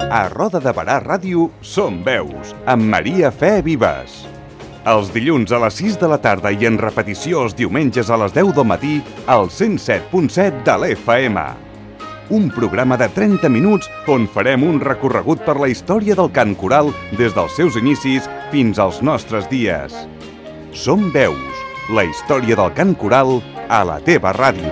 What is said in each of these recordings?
A Roda de Barà Ràdio Som Veus, amb Maria Fe Vives. Els dilluns a les 6 de la tarda i en repetició els diumenges a les 10 del matí al 107.7 de l'FM. Un programa de 30 minuts on farem un recorregut per la història del cant coral des dels seus inicis fins als nostres dies. Som Veus, la història del cant coral a la teva ràdio.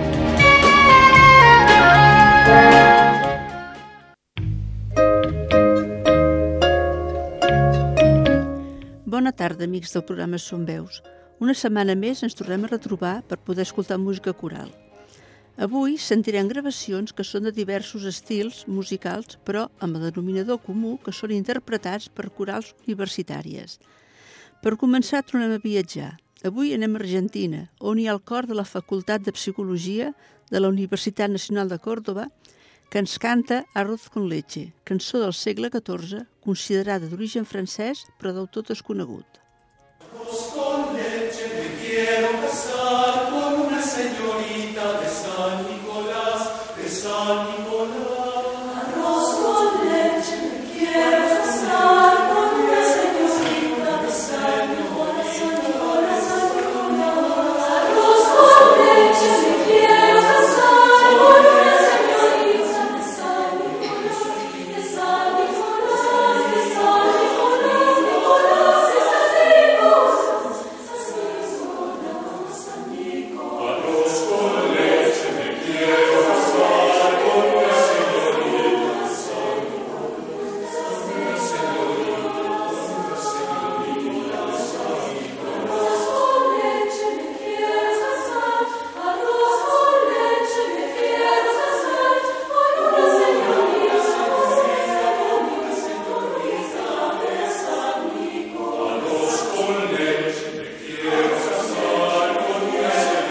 Bona tarda, amics del programa Som Veus. Una setmana més ens tornem a retrobar per poder escoltar música coral. Avui sentirem gravacions que són de diversos estils musicals, però amb el denominador comú que són interpretats per corals universitàries. Per començar, tornem a viatjar. Avui anem a Argentina, on hi ha el cor de la Facultat de Psicologia de la Universitat Nacional de Córdoba, que ens canta Arroz con leche, cançó del segle XIV, considerada d'origen francès, però del tot desconegut. Arroz con leche me quiero casar con una señorita de San Nicolás, de San Nicolás. Arroz con leche me quiero casar con una señorita de San Nicolás, San Nicolás, San Nicolás. Arroz con leche me quiero casar con una señorita de San Nicolás, de San Nicolás, de San Nicolás, Nicolás de San Nicolás. Arroz con leche me quiero casar con una señorita de San Nicolás, una señorita, una señorita de San Nicolás. Arroz con leche me quiero casar, arroz con leche me quiero casar con una señorita, una señorita de San Nicolás. Arroz con leche me quiero casar con una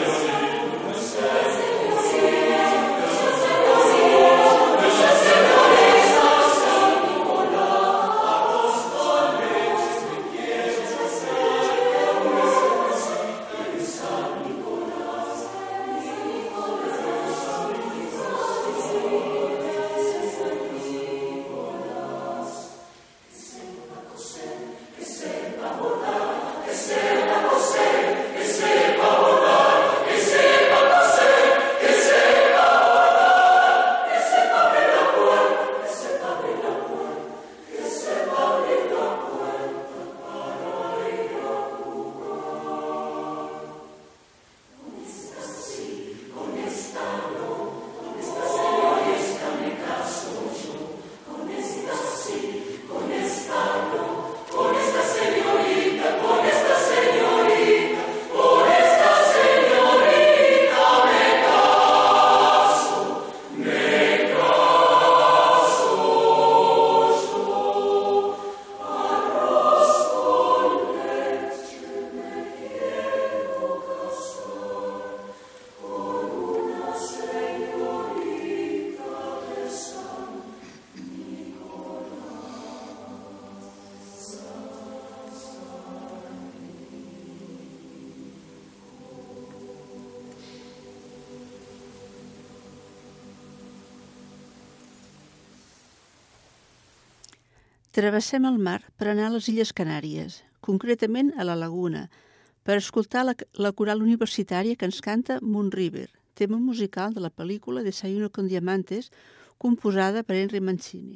Travessem el mar per anar a les Illes Canàries, concretament a la Laguna, per escoltar la coral universitària que ens canta Moon River, tema musical de la pel·lícula Desayuno con Diamantes, composada per Henry Mancini.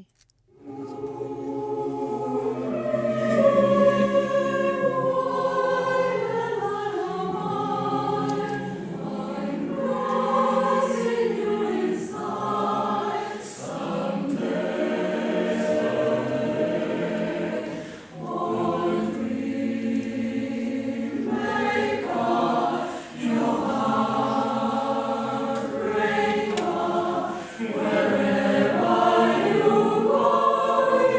Wherever you go,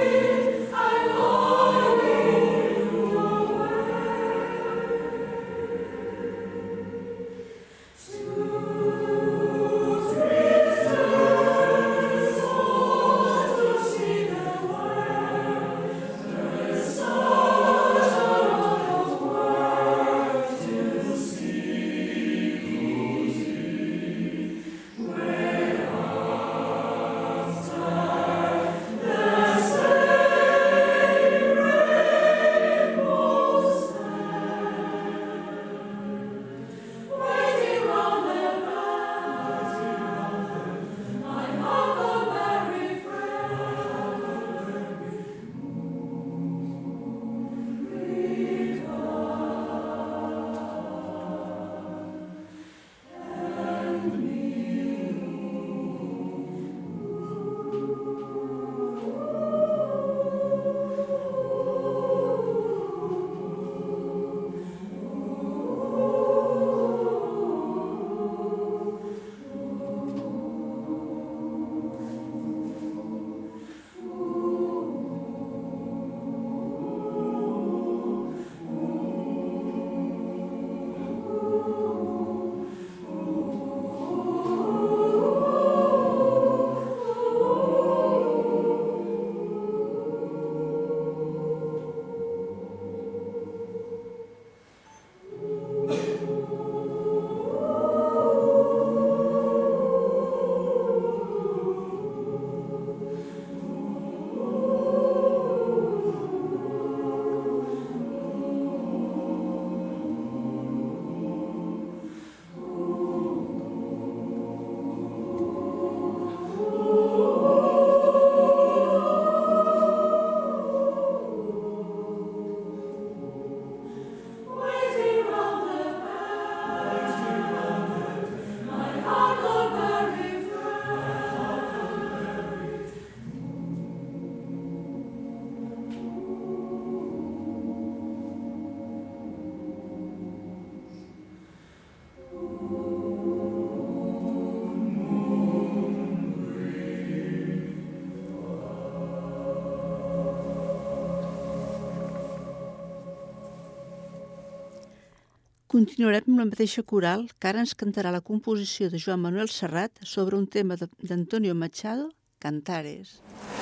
Continuarem amb la mateixa coral que ara ens cantarà la composició de Joan Manuel Serrat sobre un tema d'Antonio Machado, Cantares.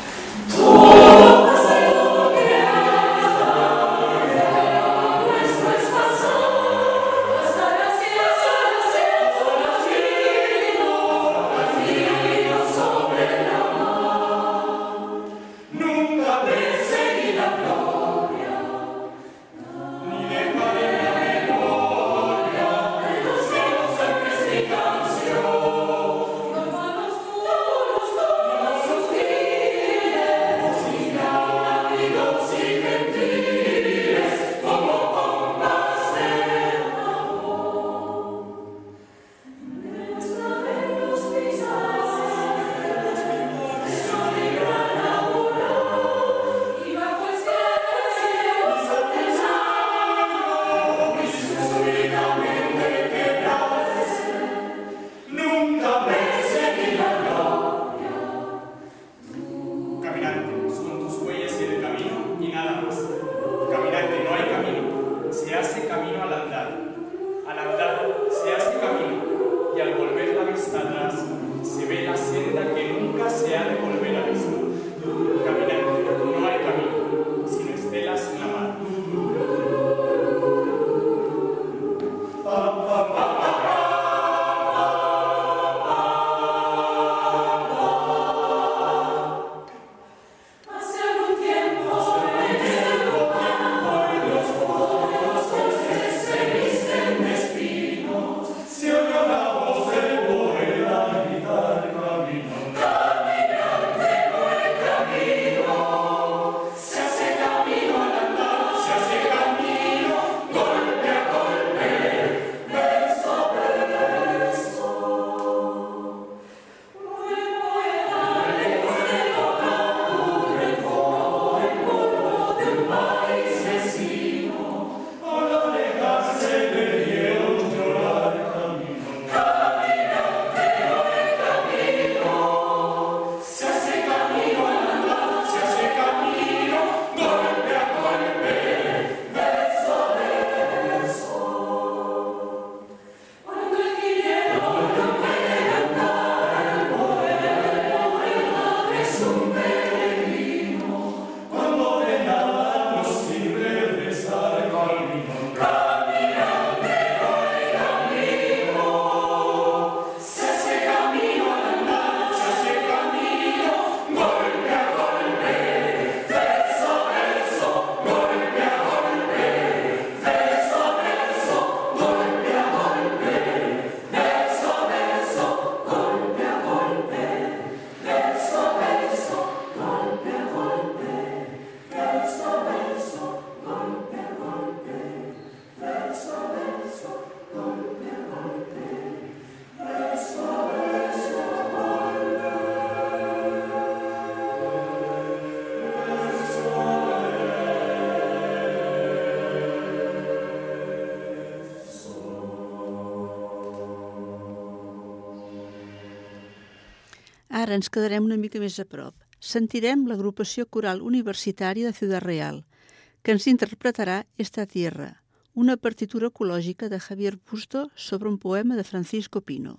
Ara ens quedarem una mica més a prop. Sentirem l'agrupació coral universitària de Ciudad Real, que ens interpretarà Esta Tierra, una partitura ecològica de Javier Busto sobre un poema de Francisco Pino.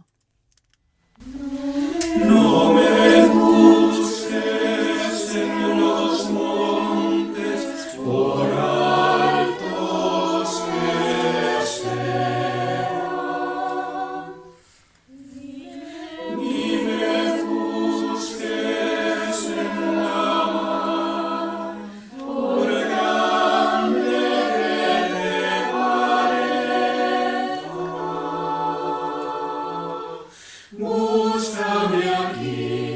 No me busques en los montes por altos que sean, ni me busques en la mar por grande que te parezca. Búscame aquí.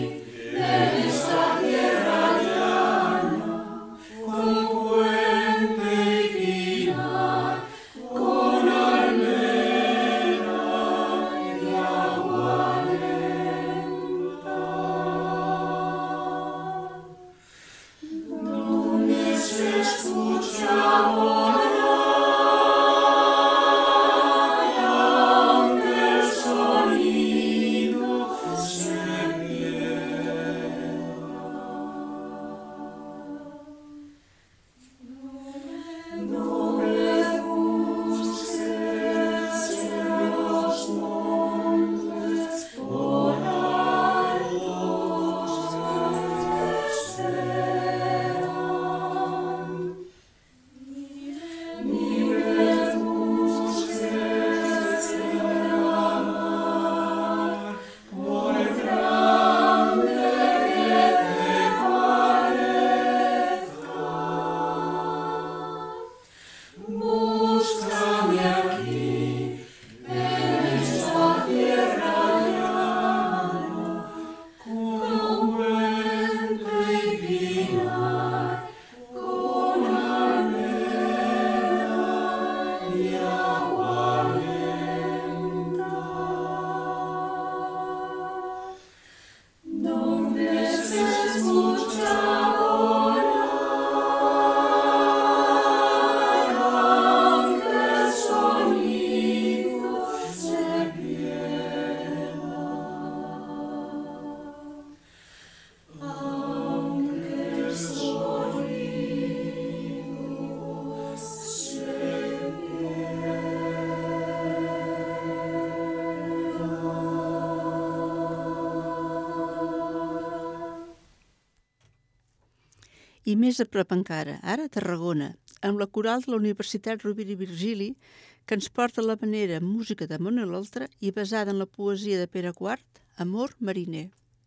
I més a prop encara, ara a Tarragona, amb la coral de la Universitat Rovira i Virgili, que ens porta la manera música de Manuel Oltra i basada en la poesia de Pere IV, Amor mariner.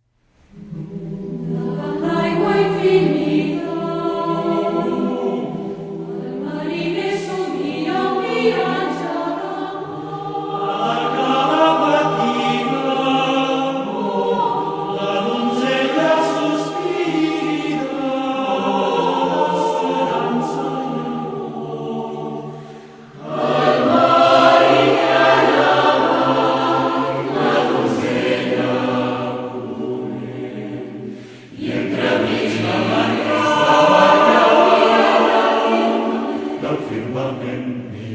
L'aigua infinita, el mariner somia un miratge d'amor. Cada mattina la donzella sospira, speranza i amor. Al mariner la donzella i entremig la del firmament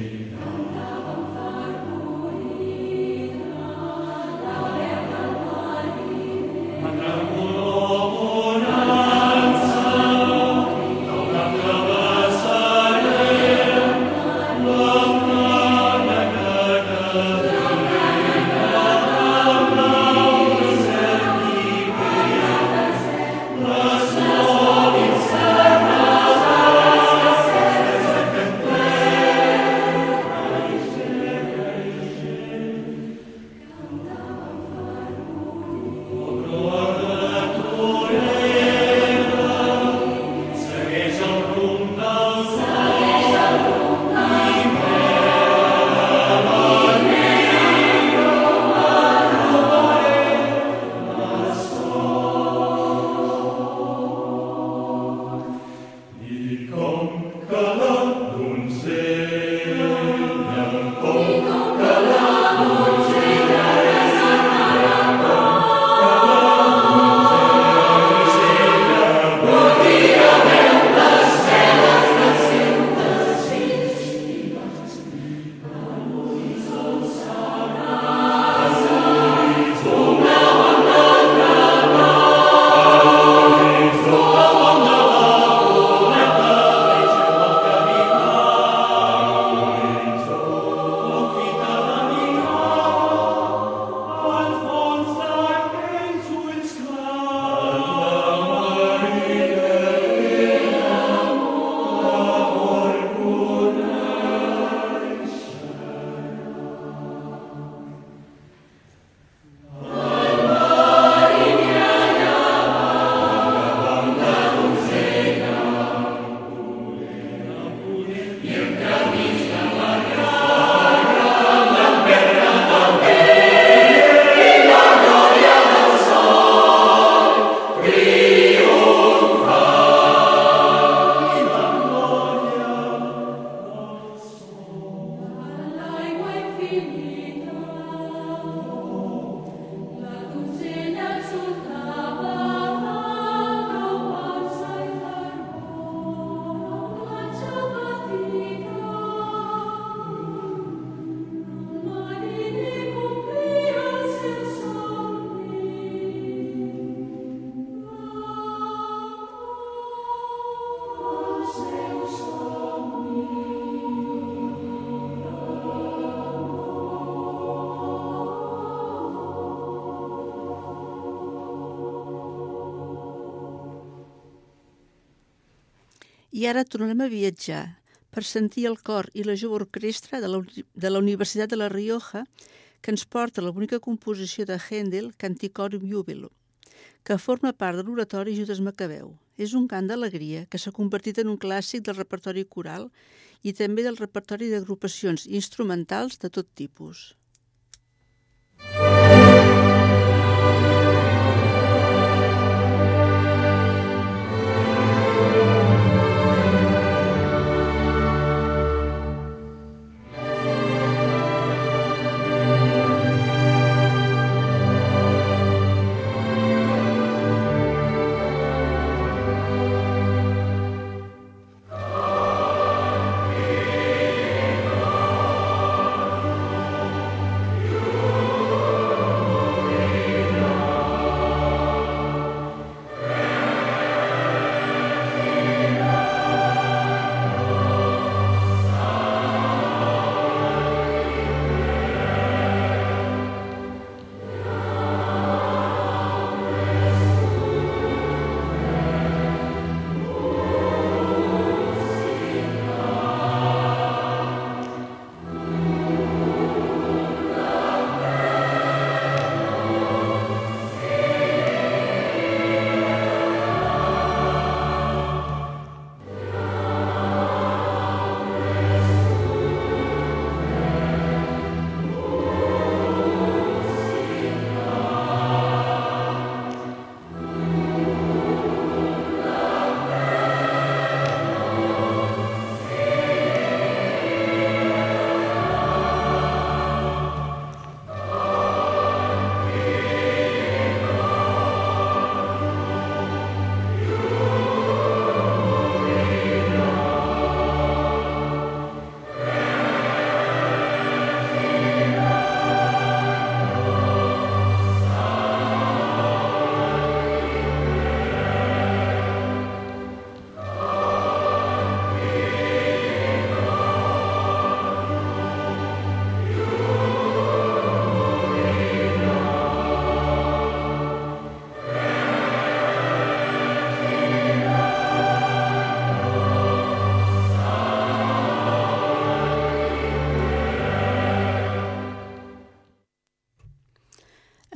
I ara tornarem a viatjar per sentir el cor i la jove orquestra de la Universitat de La Rioja que ens porta la bonica composició de Händel, Canticorium Jubilum, que forma part de l'oratori Judes Macabeu. És un cant d'alegria que s'ha convertit en un clàssic del repertori coral i també del repertori d'agrupacions instrumentals de tot tipus.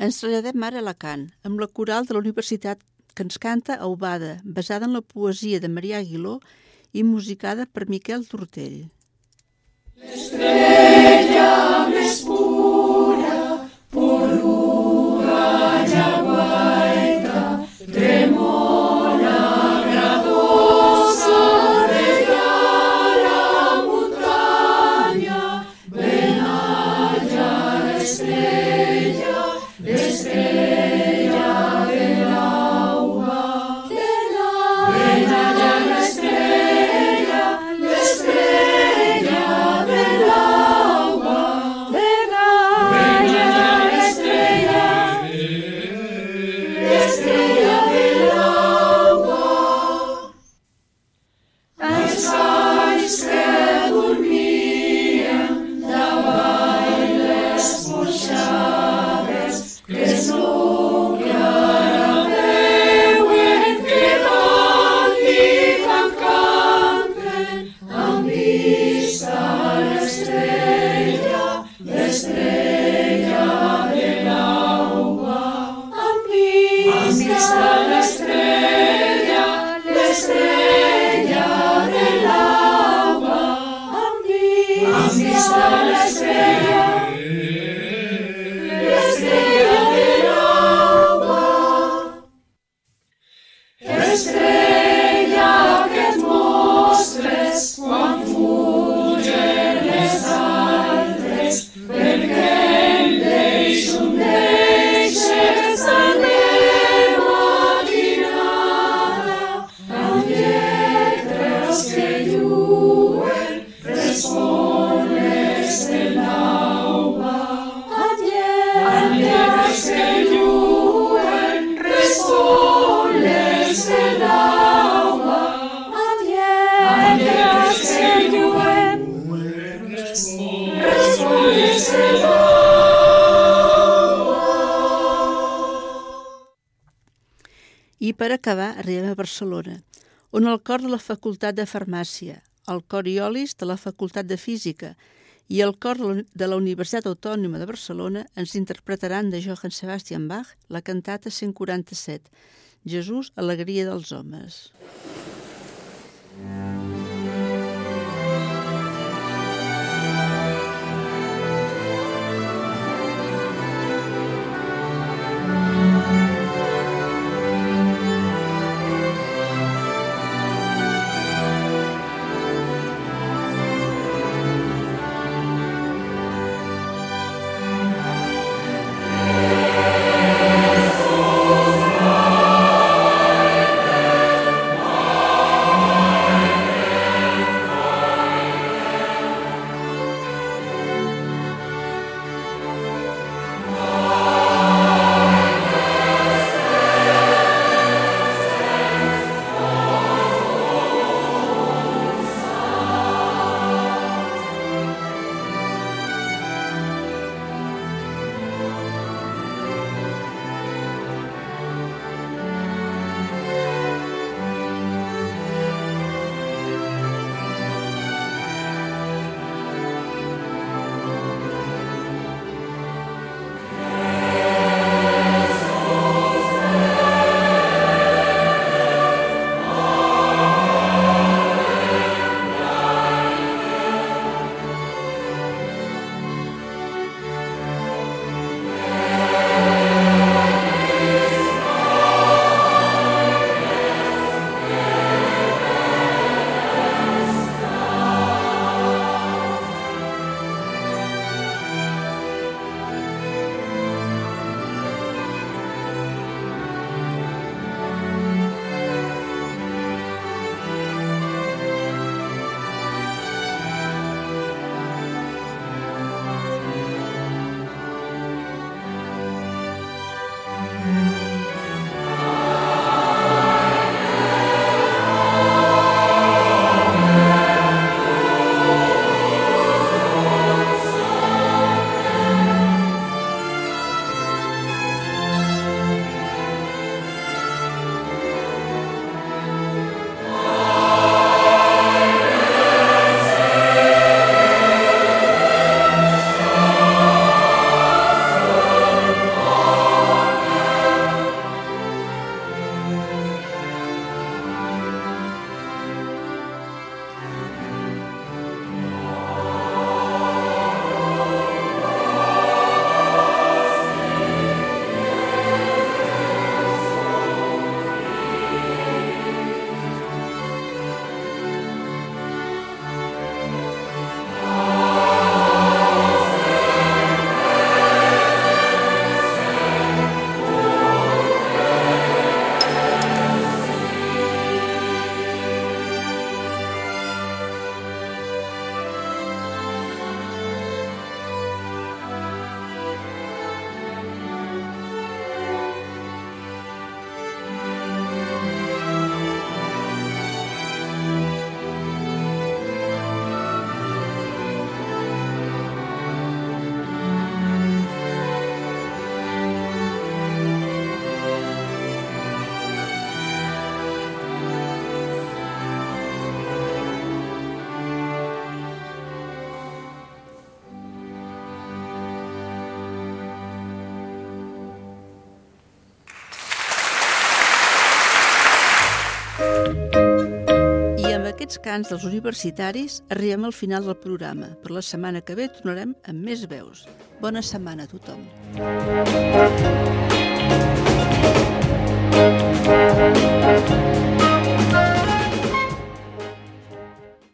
Ens traslladem ara a Alacant, amb la coral de la Universitat que ens canta Aubada, basada en la poesia de Marià Aguiló i musicada per Miquel Tortell. L'estrella més pura, polura guaita, tremola gradosa della la muntagna, benaglia l'estrella, l'estrella dell'alba, benaglia l'estrella, l'estrella dell'alba, benaglia l'estrella, l'estrella dell'alba. Els galls que dormien davall les porxades, que es l'ombra veuen que canten, han vist a l'estrella, l'estrella de l'alba. Han vist a l'estrella, l'estrella de l'alba. Han vist a l'estrella, l'estrella de l'alba. Estrella que et mostres quan fugen les altres, perquè em deixes tan bé matinada, amb lletres que lluen, respones de l'alba. Amb lletres que lluen, respones de l'alba. Amb lletres que lluen, respones de l'alba. I per acabar, arribem a Barcelona, on el cor de la Facultat de Farmàcia, el cor Iolis de la Facultat de Física i el cor de la Universitat Autònoma de Barcelona ens interpretaran de Johann Sebastian Bach la cantata 147, Jesús, alegria dels homes. Amen. aquests cants dels universitaris arribem al final del programa. Per la setmana que ve tornarem amb més veus. Bona setmana a tothom.